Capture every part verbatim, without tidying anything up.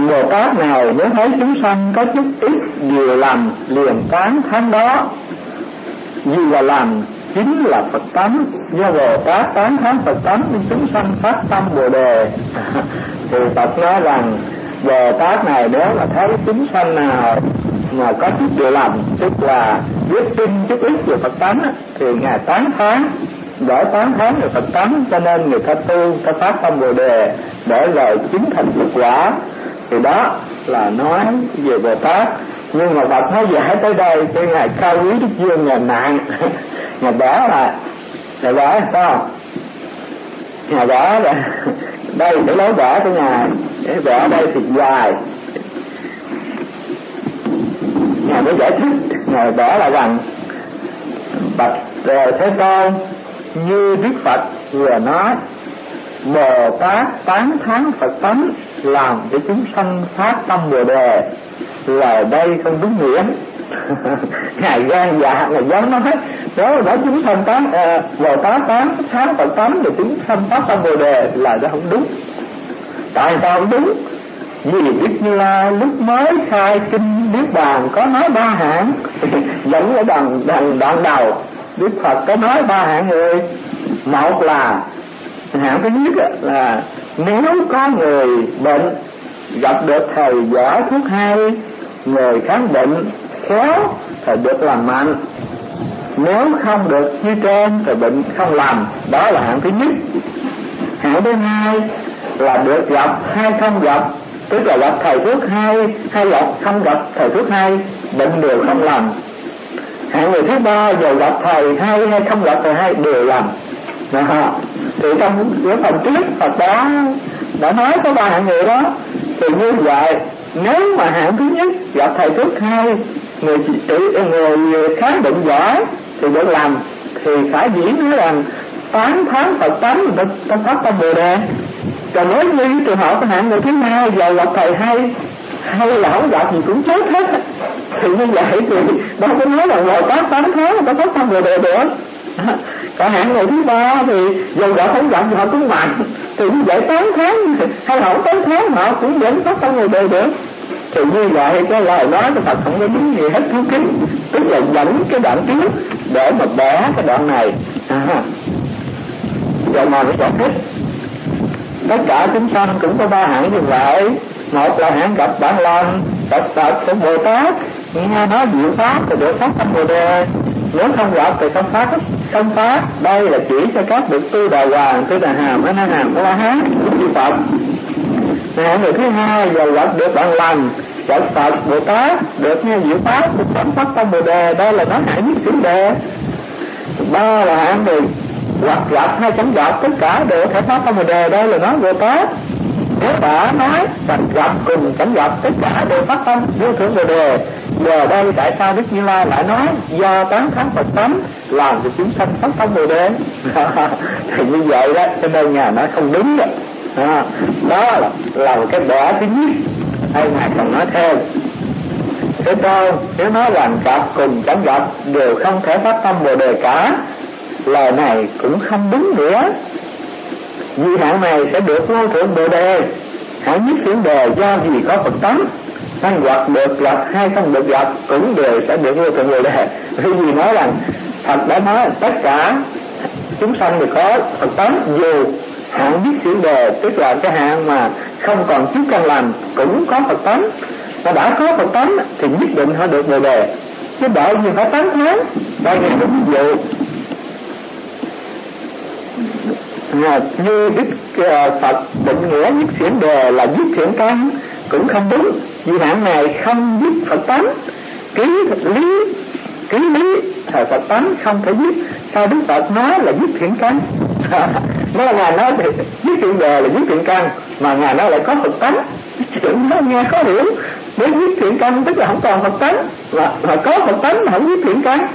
Bồ Tát này nếu thấy chúng sanh có chút ít điều lầm liền tán thán đó, vì là làm chính là Phật tánh. Do Bồ Tát tán thán Phật tánh nên chúng sanh phát tâm Bồ Đề. Thì Phật nói rằng Bồ Tát này nếu mà thấy chúng sanh nào mà có chút điều lầm, tức là biết tin chút ít về Phật tánh, thì ngài tán thán, để tán thán về Phật tánh, cho nên người ta tu, ta phát tâm Bồ Đề để rồi chứng thành Phật quả. Thì đó là nói về Bồ Tát. Nhưng mà Phật nói giải tới đây, cái ngài Cao Quý Đức Dương ngài nạn, ngài bỏ là ngài bỏ sao? Ngài bỏ là đây cái lối bỏ của ngài, cái bỏ đây thì dài. Ngài mới giải thích, ngài bỏ là rằng bạch Thế Tôn, như Đức Phật vừa nói Bồ Tát tán thán Phật tánh làm cho chúng sanh phát tâm Bồ Đề, là đây không đúng nghĩa. Ngài gan dạ, ngài dám nói đó là chúng sanh tán uh, Bồ Tát tán thán Phật tánh thì chúng sanh phát tâm Bồ Đề, là đó không đúng. Tại sao không đúng? Vì Đức Như Lai lúc mới khai kinh Niết Bàn có nói ba hạng. Giống ở đoạn, đoạn, đoạn đầu Đức Phật có nói ba hạng người. Một là hạng thứ nhất là nếu có người bệnh gặp được thầy giỏi thuốc hay, người khám bệnh khéo thì được làm mạnh, nếu không được như trên thì bệnh không làm. Đó là hạng thứ nhất. Hạng thứ hai là được gặp hay không gặp, tức là gặp thầy thuốc hay hay gặp không gặp thầy thuốc hay, bệnh đều không làm. Hạng người thứ ba giờ gặp thầy hay hay không gặp thầy hay đều làm. Đó. Thì trong cái phần trước Phật đã đã nói có ba hạng người đó. Thì như vậy nếu mà hạng thứ nhất gặp thầy thuốc hay, người người, người khám bệnh giỏi thì được làm, thì phải diễn nói rằng tán thán Phật tánh ta, ta phát tâm Bồ Đề. Còn nói như trường hợp của hạng người thứ hai giờ gặp thầy hay hay là không gặp gì cũng chết hết, thì như vậy thì đâu có nói là Bồ Tát tán thán ta phát tâm Bồ Đề được. Còn hạng người thứ ba thì dù gặp không gặp thì họ cũng mạnh, thì như vậy tán thán hay họ không tán thán họ cũng vẫn phát tâm Bồ Đề được. Thì như vậy cái lời nói của Phật không có đúng gì hết thú kính, tức là dẫn cái đoạn trước để mà bỏ cái đoạn này. À, rồi mà mới giải thích tất cả chúng sanh cũng có ba hạng như vậy. Một là hạng gặp bản lành, gặp Phật của Bồ Tát, nghe nói diệu pháp thì được phát tâm Bồ Đề. Nếu không gặp thì không phát, không phát. Đây là chỉ cho các bậc tu đà hoàng, tu đà hàm, a na hàm, a la hán, chư Phật. Hạng người thứ hai là gặp được bản lành, gặp Phật Bồ Tát, được nghe diệu pháp thì không phát tâm Bồ Đề. Đây là nói hạng nhất xứ đề. Ba là hạng người hoặc gặp hay chẳng gặp tất cả đều thể phát tâm Bồ Đề. Đây là nói Bồ Tát. Nếu đã nói và gặp cùng chẳng gặp tất cả đều phát tâm vô thượng Bồ Đề. Giờ đây tại sao Đức Như Lai lại nói do tán thán Phật tánh làm cho chúng sanh phát tâm Bồ Đề? Thì như vậy đó, cho nên Ngài nói không đúng rồi. À, đó là, là một cái bỏ thứ nhất. Hay Ngài còn nói thêm Thế Tôn, nếu nói rằng gặp cùng chẳng gặp đều không thể phát tâm Bồ Đề cả, lời này cũng không đúng nữa. Vì hạng này sẽ được vô thượng Bồ Đề, hạng nhất xứ đề do vì có Phật tánh, nên hoặc được gặp hay không được gặp cũng đều sẽ được vô thượng Bồ Đề. Vì nói rằng Phật đã nói tất cả chúng sanh đều có Phật tánh, dù hạng nhất xứ đề tức là cái hạng mà không còn chút căn lành cũng có Phật tánh, mà đã có Phật tánh thì nhất định họ được Bồ Đề, chứ đợi gì phải tán thán. Đây là một ví dụ. À, như Đức uh, Phật định nghĩa nhất xiển đề là dứt thiện căn cũng không đúng, vì hạng này không dứt Phật tánh. Ký lý ký lý thời Phật tánh không thể dứt. Sao Đức Phật nói là dứt thiện căn? Nó là Ngài nói thì dứt thiện đề là dứt thiện căn, mà Ngài nói lại có Phật tánh. Chuyện đó nghe khó hiểu. Nếu dứt thiện căn tức là không còn Phật tánh, mà, mà có Phật tánh mà không dứt thiện căn.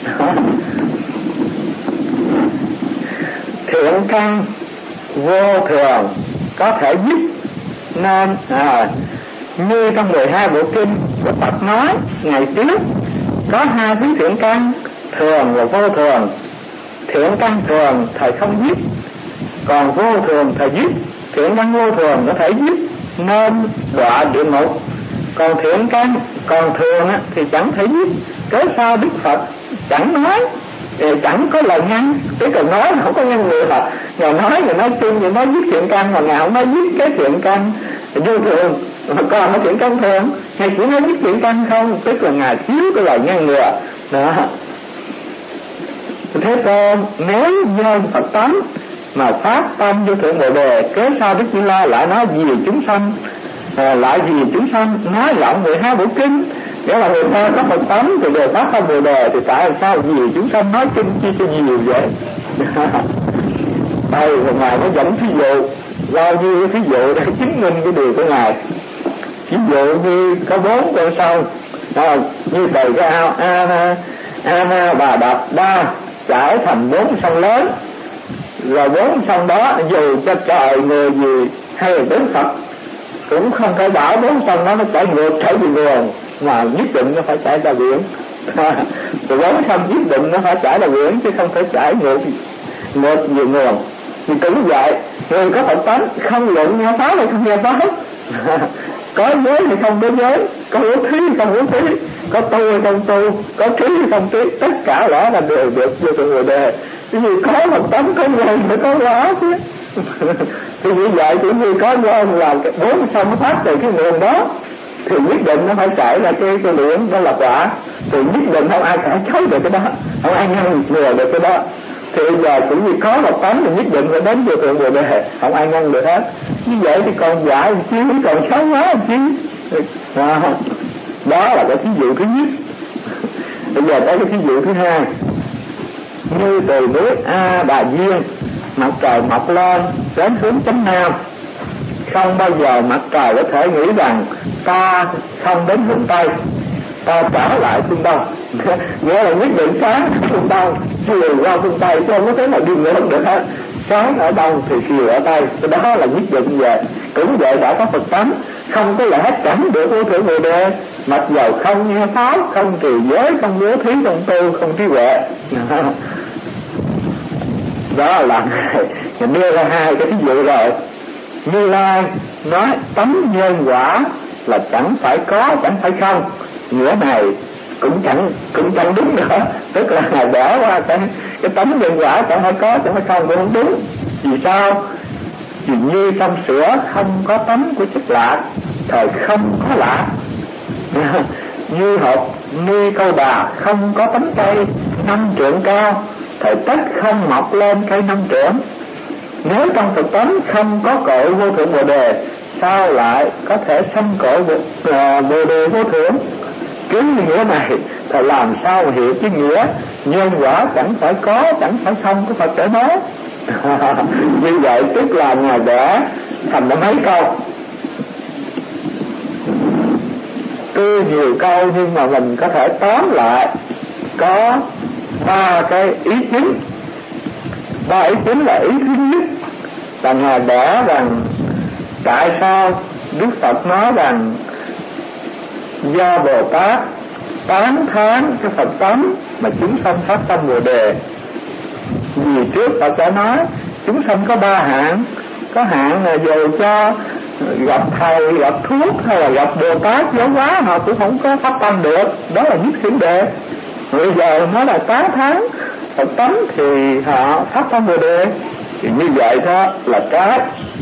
Thiện căn vô thường có thể dứt, nên à, như trong mười hai bộ kinh của Phật nói ngày trước có hai thứ thiện căn, thường và vô thường. Thiện căn thường thầy không dứt, còn vô thường thầy dứt. Thiện căn vô thường có thể dứt, nên đọa địa ngục. Còn thiện căn, còn thường á, thì chẳng thể giết. Cớ sao Đức Phật chẳng nói, chẳng có lời ngăn. Chứ cần nói không có ngăn người mà Ngài nói, Ngài nói chung, Ngài nói giết thiện căn, mà Ngài không nói giết cái thiện căn vô thường. Mà còn cái thiện căn thường, Ngài chỉ nói giết thiện căn không. Tức là Ngài thiếu cái lời ngăn ngừa đó. Thế Tôn nếu nhân Phật tánh mà phát tâm vô thượng Bồ Đề, cớ sao Đức Như Lai lại nói vì chúng sanh, à, lại vì chúng sanh nói lộng mười hai bộ kinh. Nếu là người ta có Phật tánh thì đều phát tâm Bồ Đề, thì tại sao vì chúng sanh nói kinh chi cho nhiều vậy? Đây là Ngài mới dẫn thí dụ bao nhiêu thí dụ để chứng minh cái điều của Ngài. Ví dụ như có bốn con sông, à, như từ cái ao Ana, Ana Bà Đập Đa trải thành bốn sông lớn. Rồi bốn sông đó dù cho trời người gì hay là đến Phật cũng không thể bảo bốn sông đó nó chảy ngược trở về nguồn, mà nhất định nó phải chảy ra biển. Rồi bốn sông nhất định nó phải chảy ra biển, chứ không thể chảy ngược ngược về nguồn. Thì cũng vậy, người có Phật tánh không luận nghe pháp hay không nghe pháp, có giới hay không có giới, có bố thí hay không bố thí, có tu hay không tu, có trí hay không trí, tất cả đó là đều được vô thượng Bồ Đề. Cái gì có Phật tánh có nhân phải có quả chứ. Thì như vậy chỉ như có nhân là bốn sông phát từ cái nguồn đó, thì nhất định nó phải chảy ra cái cái liễn đó là quả. Thì nhất định không ai cãi chối được cái đó, không ai ngăn ngừa được cái đó. Thì bây giờ cũng như có Phật tánh thì nhất định phải đến vô thượng Bồ Đề, không ai ngăn được hết. Như vậy thì còn dại chứ, còn xấu quá chứ. À, đó là cái thí dụ thứ nhất. Bây giờ tới cái thí dụ thứ hai. Như từ núi A Đà Diên, mặt trời mọc lên đến hướng chánh nam, không bao giờ mặt trời có thể nghĩ rằng ta không đến hướng tây, ta trở lại phương đông. Nghĩa là nhất định sáng phương đông, chiều qua phương tây, chứ không có thể nào đi ngược được hết. Sáng ở đông thì chiều ở tây, cái đó là nhất định vậy. Cũng vậy đã có Phật tánh, không có lẽ chẳng được vô thượng Bồ Đề, mặc dầu không nghe pháp, không trì giới, không bố thí, không tu, không trí huệ. Đó là Ngài đưa ra hai cái ví dụ rồi. Như Lai nói tánh nhân quả là chẳng phải có, chẳng phải không. Nghĩa này cũng chẳng cũng chẳng đúng nữa. Tức là Ngài bỏ qua cái cái tánh nhân quả chẳng phải có, chẳng phải không cũng không đúng. Vì sao? Vì như trong sữa không có tánh của chất lạc, thời không có lạc. Như hộp ni câu đà không có tánh cây năm trượng cao, thời tất không mọc lên cây năm trượng. Nếu trong Phật tánh không có cội vô thượng Bồ Đề, sao lại có thể sanh cội Bồ Đề vô thượng? Cứ nghĩa này thì làm sao hiểu cái nghĩa nhân quả chẳng phải có, chẳng phải không của Phật để nói. Như vậy tức là Ngài đã thành ra mấy câu, cứ nhiều câu nhưng mà mình có thể tóm lại có ba cái ý chính. Ba ý chính là ý thứ nhất là Ngài đã rằng tại sao Đức Phật nói rằng do Bồ Tát tán thán cái Phật tánh mà chúng sanh phát tâm Bồ Đề. Vì trước Phật đã nói chúng sanh có ba hạng, có hạng là dù cho gặp thầy, gặp thuốc hay là gặp Bồ Tát giáo hóa họ cũng không có phát tâm được, đó là nhất xỉn đề. Bây giờ nó là tán thán Phật tánh thì họ phát tâm Bồ Đề. Thì như vậy đó là cái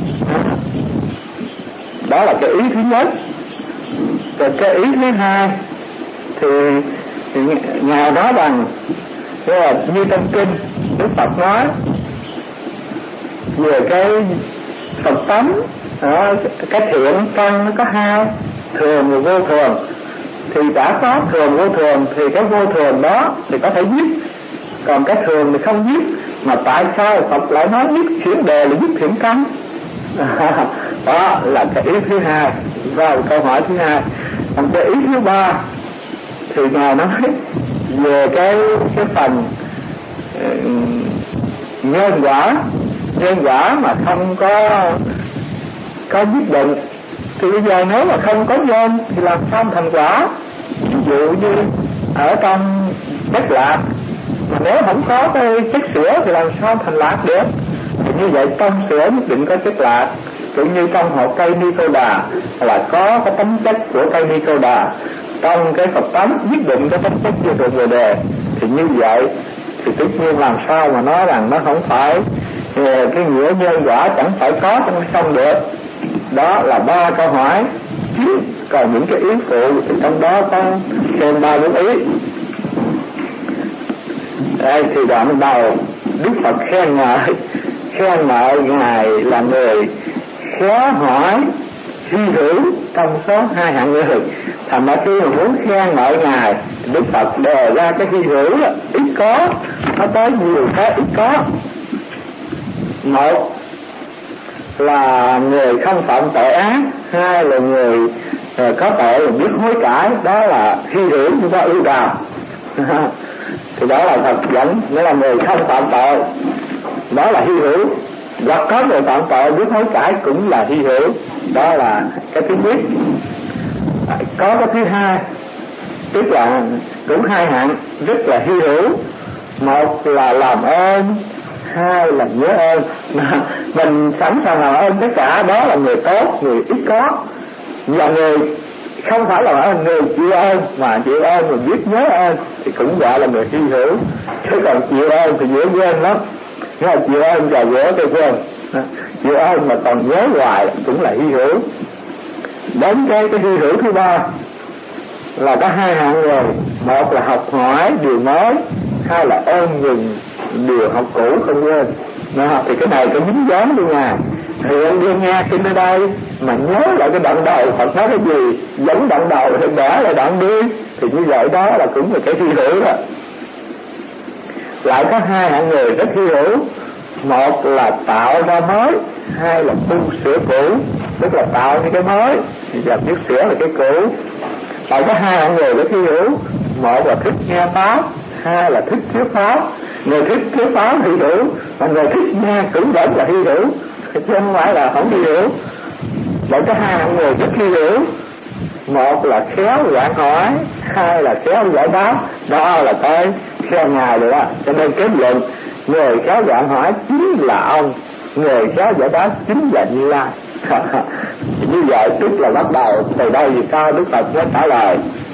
đó là cái ý thứ nhất. Rồi cái ý thứ hai thì, thì Ngài nói rằng là như trong kinh Đức Phật nói về cái Phật tánh, cái thiện căn nó có hai, thường và vô thường. Thì đã có thường vô thường thì cái vô thường đó thì có thể giết, còn cái thường thì không giết. Mà tại sao Phật lại nói giết xỉn đề là giết thiện căn? Đó là cái ý thứ hai, vào câu hỏi thứ hai. Còn cái ý thứ ba thì Ngài nói về cái cái phần uh, nhân quả, nhân quả mà không có có quyết định. Thì bây giờ nếu mà không có nhân thì làm sao thành quả? Ví dụ như ở trong chất lạc, mà nếu không có cái chất sữa thì làm sao thành lạc được? Thì như vậy trong sữa nhất định có chất lạc, cũng như trong hột cây ni cô đà là có cái tính chất của cây ni cô đà, trong cái Phật tánh quyết định cái tính chất vô thượng bồ đề. Thì như vậy thì tất nhiên làm sao mà nói rằng nó không phải cái nghĩa nhân quả chẳng phải có trong không được. Đó là ba câu hỏi. Còn những cái ý phụ thì trong đó có thêm ba bốn ý. Đây thì đoạn đầu Đức Phật khen ngợi khen ngợi ngài là người khéo hỏi hy hữu trong số hai hạng người. Thành ra khi mà muốn khen ngợi ngài, Đức Phật đề ra cái hy hữu ít có, nó tới nhiều cái ít có. Một là người không phạm tội ác, hai là người có tội là biết hối cải, đó là hy hữu chúng ta ưu đào. Thì đó là Phật dẫn, nghĩa là người không phạm tội, đó là hy hữu. Hoặc có người phạm tội biết hối cải cũng là hy hữu, đó là cái thứ nhất. Có cái thứ hai, tức là cũng hai hạng rất là hy hữu. Một là làm ơn, hai là nhớ ơn. Mình sẵn sàng làm ơn tất cả, đó là người tốt, người ít có. Và người không phải là ơn, người chịu ơn mà chịu ơn mà biết nhớ ơn thì cũng gọi là người hy hữu. Chứ còn chịu ơn thì dễ quên lắm. Nếu mà chịu ơn và dễ tôi quên, chịu ơn mà còn nhớ hoài cũng là hy hữu. Đến cái cái hy hữu thứ ba là có hai hạng người. Một là học hỏi điều mới, hai là ơn dùng điều học cũ không quên. Đó, thì cái này có dính dáng với Ngài. Thì ông đi nghe kinh ở đây mà nhớ lại cái đoạn đầu Phật nói cái gì, dẫn đoạn đầu thì bỏ lại đoạn đi, thì như vậy đó là cũng là cái hy hữu đó. Lại có hai hạng người rất hy hữu. Một là tạo ra mới, hai là tu sửa cũ, tức là tạo những cái mới và biết sửa là cái cũ. Lại có hai hạng người rất hy hữu. Một là thích nghe pháp, hai là thích thuyết pháp. Người thích thuyết pháp hy hữu, và người thích nghe cũng vẫn là hy hữu, chứ không phải là không hy hữu. Lại có hai hạng người rất hy hữu. Một là khéo giảng hỏi, hai là khéo giải đáp. Đó là cái khen Ngài rồi đó. Cho nên kết luận người khéo giảng hỏi chính là ông, người khéo giải đáp chính là Như Lai. Như vậy tức là bắt đầu từ đây vì sao Đức Phật mới trả lời